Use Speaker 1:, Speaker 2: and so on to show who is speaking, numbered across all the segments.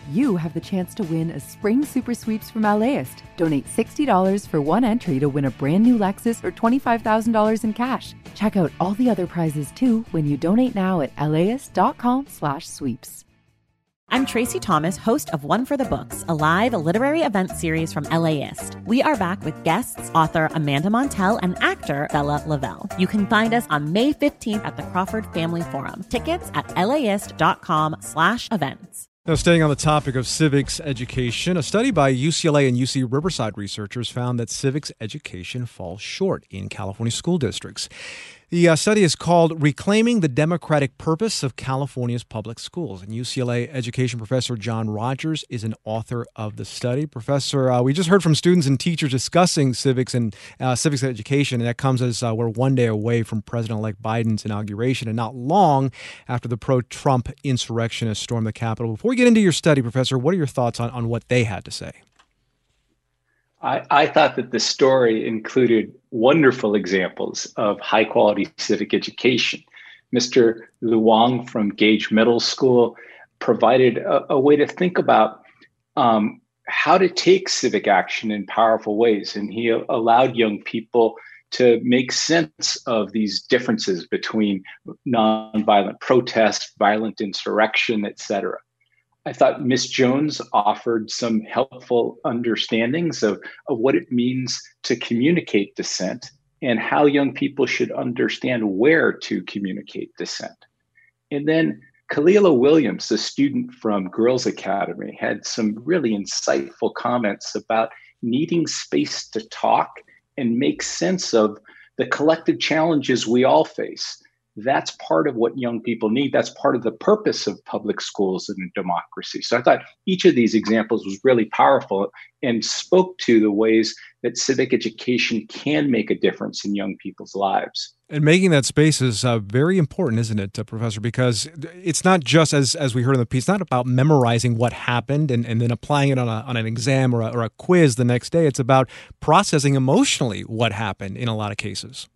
Speaker 1: you have the chance to win a spring super sweeps from LAist. Donate $60 for one entry to win a brand new Lexus or $25,000 in cash. Check out all the other prizes too when you donate now at laist.com/sweeps.
Speaker 2: I'm Tracy Thomas, host of One for the Books, a live literary event series from LAist. We are back with guests, author Amanda Montell and actor Bella Lavelle. You can find us on May 15th at the Crawford Family Forum. Tickets at laist.com/events.
Speaker 3: Now, staying on the topic of civics education, a study by UCLA and UC Riverside researchers found that civics education falls short in California school districts. The study is called Reclaiming the Democratic Purpose of California's Public Schools. And UCLA education professor John Rogers is an author of the study. Professor, we just heard from students and teachers discussing civics and civics education, and that comes as we're one day away from President-elect Biden's inauguration and not long after the pro-Trump insurrectionists stormed the Capitol. Before we get into your study, Professor, what are your thoughts on what they had to say?
Speaker 4: I thought that the story included wonderful examples of high quality civic education. Mr. Luong from Gage Middle School provided a way to think about how to take civic action in powerful ways. And he allowed young people to make sense of these differences between nonviolent protest, violent insurrection, et cetera. I thought Ms. Jones offered some helpful understandings of what it means to communicate dissent and how young people should understand where to communicate dissent. And then Kalila Williams, a student from Girls Academy, had some really insightful comments about needing space to talk and make sense of the collective challenges we all face. That's part of what young people need. That's part of the purpose of public schools and democracy. So I thought each of these examples was really powerful and spoke to the ways that civic education can make a difference in young people's lives.
Speaker 3: And making that space is very important, isn't it, Professor? Because it's not just, as we heard in the piece, not about memorizing what happened and then applying it on an exam or a quiz the next day. It's about processing emotionally what happened in a lot of cases.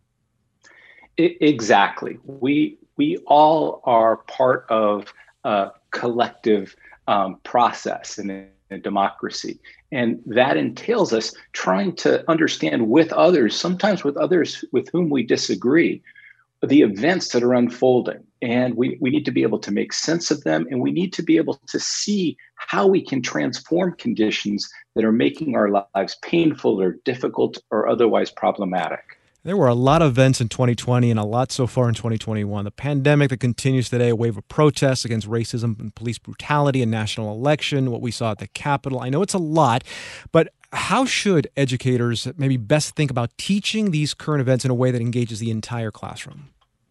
Speaker 4: Exactly. We all are part of a collective process in a democracy. And that entails us trying to understand with others, sometimes with others with whom we disagree, the events that are unfolding. And we need to be able to make sense of them. And we need to be able to see how we can transform conditions that are making our lives painful or difficult or otherwise problematic.
Speaker 3: There were a lot of events in 2020 and a lot so far in 2021. The pandemic that continues today, a wave of protests against racism and police brutality, a national election, what we saw at the Capitol. I know it's a lot, but how should educators maybe best think about teaching these current events in a way that engages the entire classroom?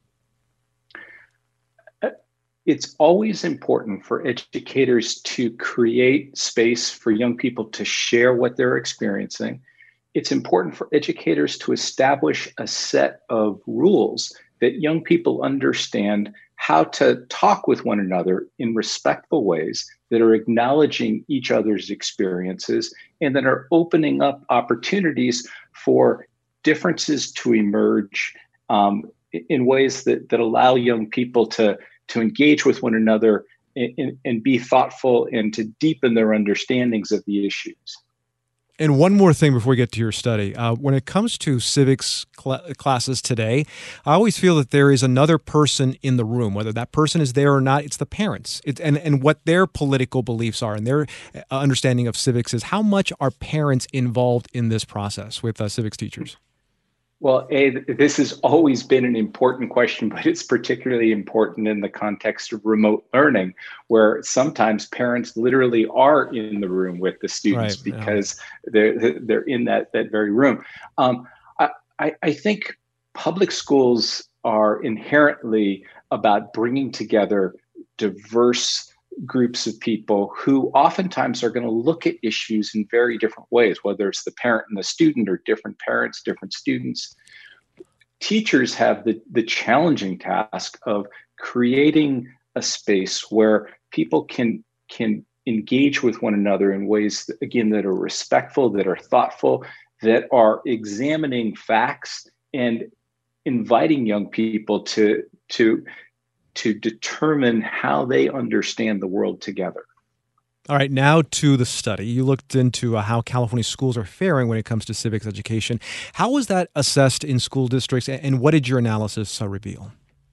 Speaker 4: It's always important for educators to create space for young people to share what they're experiencing. It's important for educators to establish a set of rules that young people understand how to talk with one another in respectful ways that are acknowledging each other's experiences and that are opening up opportunities for differences to emerge in ways that allow young people to engage with one another and be thoughtful and to deepen their understandings of the issues.
Speaker 3: And one more thing before we get to your study. When it comes to civics classes today, I always feel that there is another person in the room. Whether that person is there or not, it's the parents. And what their political beliefs are and their understanding of civics is. How much are parents involved in this process with civics teachers?
Speaker 4: Well, this has always been an important question, but it's particularly important in the context of remote learning, where sometimes parents literally are in the room with the students because they're in that very room. I think public schools are inherently about bringing together diverse groups of people who oftentimes are going to look at issues in very different ways, whether it's the parent and the student or different parents, different students. Teachers have the challenging task of creating a space where people can engage with one another in ways, again, that are respectful, that are thoughtful, that are examining facts and inviting young people to determine how they understand the world together.
Speaker 3: All right, now to the study. You looked into how California schools are faring when it comes to civics education. How was that assessed in school districts, and what did your analysis reveal?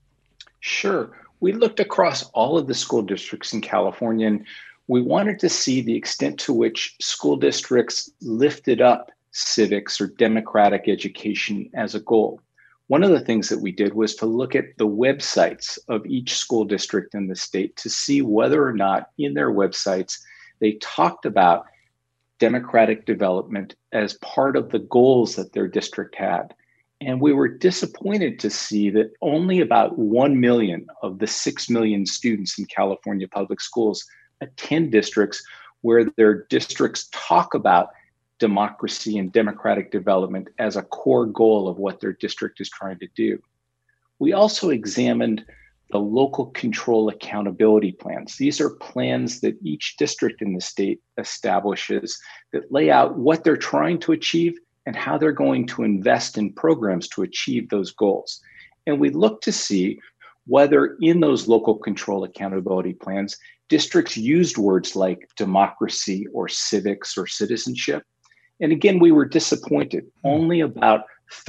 Speaker 4: Sure. We looked across all of the school districts in California, and we wanted to see the extent to which school districts lifted up civics or democratic education as a goal. One of the things that we did was to look at the websites of each school district in the state to see whether or not in their websites they talked about democratic development as part of the goals that their district had. And we were disappointed to see that only about 1 million of the 6 million students in California public schools attend districts where their districts talk about democracy and democratic development as a core goal of what their district is trying to do. We also examined the local control accountability plans. These are plans that each district in the state establishes that lay out what they're trying to achieve and how they're going to invest in programs to achieve those goals. And we look to see whether in those local control accountability plans, districts used words like democracy or civics or citizenship. And again, we were disappointed. Only about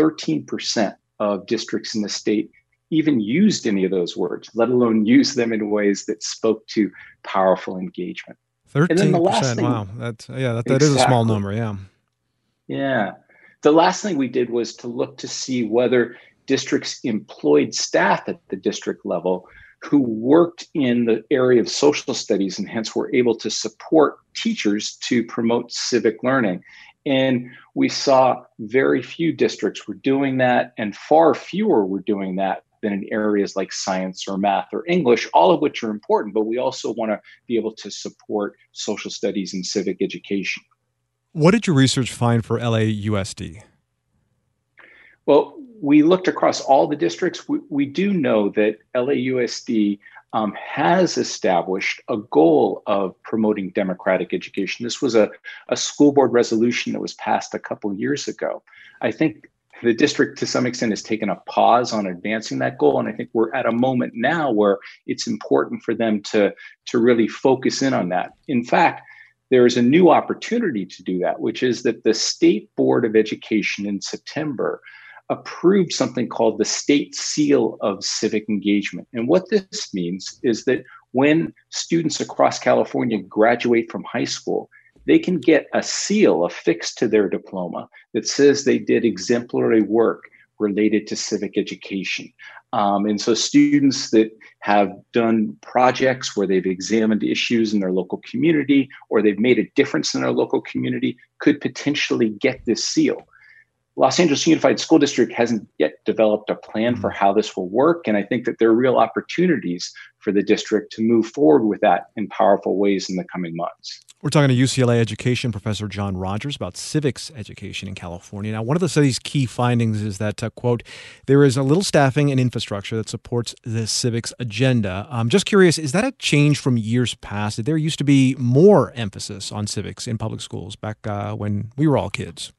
Speaker 4: 13% of districts in the state even used any of those words, let alone use them in ways that spoke to powerful engagement.
Speaker 3: 13%, wow. That is a small number, yeah.
Speaker 4: Yeah. The last thing we did was to look to see whether districts employed staff at the district level who worked in the area of social studies and hence were able to support teachers to promote civic learning. And we saw very few districts were doing that, and far fewer were doing that than in areas like science or math or English, all of which are important, but we also want to be able to support social studies and civic education.
Speaker 3: What did your research find for LAUSD?
Speaker 4: Well, we looked across all the districts. We do know that LAUSD has established a goal of promoting democratic education. This was a school board resolution that was passed a couple years ago. I think the district, to some extent, has taken a pause on advancing that goal. And I think we're at a moment now where it's important for them to really focus in on that. In fact, there is a new opportunity to do that, which is that the State Board of Education in September approved something called the State Seal of Civic Engagement. And what this means is that when students across California graduate from high school, they can get a seal affixed to their diploma that says they did exemplary work related to civic education. And so students that have done projects where they've examined issues in their local community or they've made a difference in their local community could potentially get this seal. Los Angeles Unified School District hasn't yet developed a plan for how this will work. And I think that there are real opportunities for the district to move forward with that in powerful ways in the coming months.
Speaker 3: We're talking to UCLA education professor John Rogers about civics education in California. Now, one of the study's key findings is that, quote, there is a little staffing and infrastructure that supports the civics agenda. I'm just curious, is that a change from years past? There used to be more emphasis on civics in public schools back when we were all kids.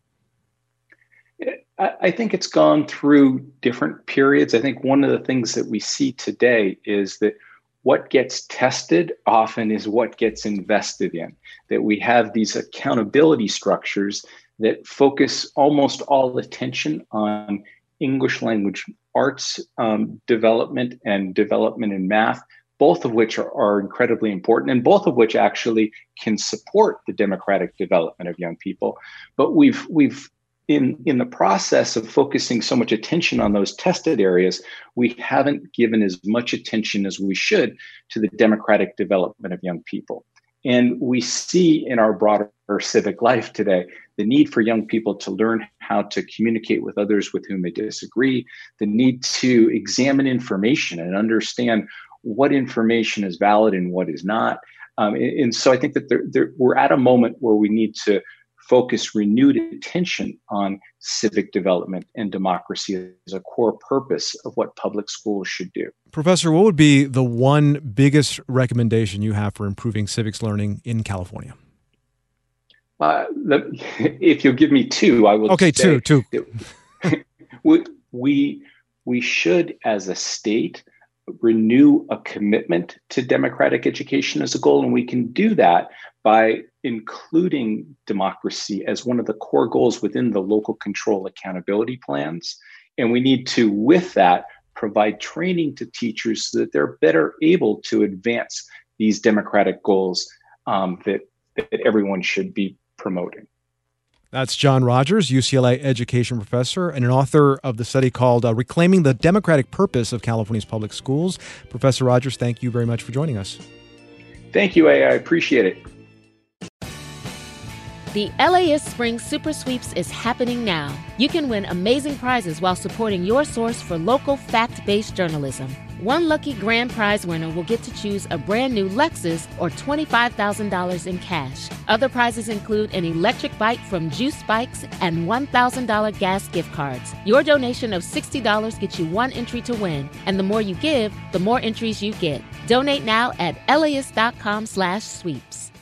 Speaker 4: I think it's gone through different periods. I think one of the things that we see today is that what gets tested often is what gets invested in, that we have these accountability structures that focus almost all attention on English language arts development and development in math, both of which are incredibly important and both of which actually can support the democratic development of young people. But we've in the process of focusing so much attention on those tested areas, we haven't given as much attention as we should to the democratic development of young people. And we see in our broader civic life today the need for young people to learn how to communicate with others with whom they disagree, the need to examine information and understand what information is valid and what is not. And so I think that we're at a moment where we need to focus renewed attention on civic development and democracy as a core purpose of what public schools should do.
Speaker 3: Professor, what would be the one biggest recommendation you have for improving civics learning in California?
Speaker 4: If you'll give me two, I will.
Speaker 3: Okay,
Speaker 4: say
Speaker 3: two.
Speaker 4: We should, as a state, renew a commitment to democratic education as a goal. And we can do that by including democracy as one of the core goals within the local control accountability plans. And we need to, with that, provide training to teachers so that they're better able to advance these democratic goals that everyone should be promoting.
Speaker 3: That's John Rogers, UCLA education professor and an author of the study called Reclaiming the Democratic Purpose of California's Public Schools. Professor Rogers, thank you very much for joining us.
Speaker 4: Thank you, A. I appreciate it.
Speaker 5: The LAist Spring Super Sweeps is happening now. You can win amazing prizes while supporting your source for local fact-based journalism. One lucky grand prize winner will get to choose a brand new Lexus or $25,000 in cash. Other prizes include an electric bike from Juice Bikes and $1,000 gas gift cards. Your donation of $60 gets you one entry to win, and the more you give, the more entries you get. Donate now at LAist.com/sweeps.